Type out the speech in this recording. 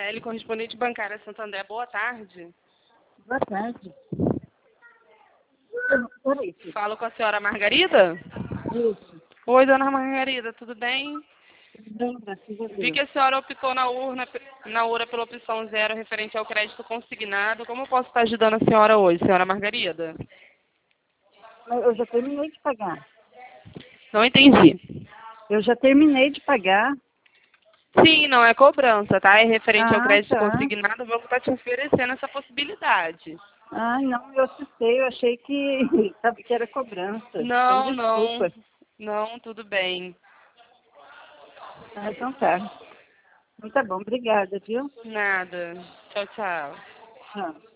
Gisele, correspondente bancária Santander. Boa tarde. Boa tarde. Peraí, filho. Falo com a senhora Margarida? Isso. Oi, dona Margarida, tudo bem? Tudo bem, graças a Vi Deus. que a senhora optou na urna pela opção 0 referente ao crédito consignado. Como eu posso estar ajudando a senhora hoje, senhora Margarida? Mas eu já terminei de pagar. Não entendi. Eu já terminei de pagar. Sim, não é cobrança, tá? É referente ao Ah, crédito tá. consignado, o banco está te oferecendo essa possibilidade. Ah, não, eu assustei. Eu achei que, sabe, que era cobrança. Então, Não, não, desculpa. não, tudo bem. Ah, então tá. Então tá bom, obrigada, viu? Nada. Tchau, tchau. Tchau.